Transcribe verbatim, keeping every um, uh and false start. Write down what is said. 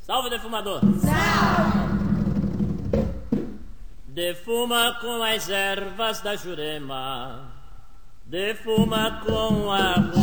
Salve, defumador! Salve! Defuma com as ervas da Jurema, defuma com a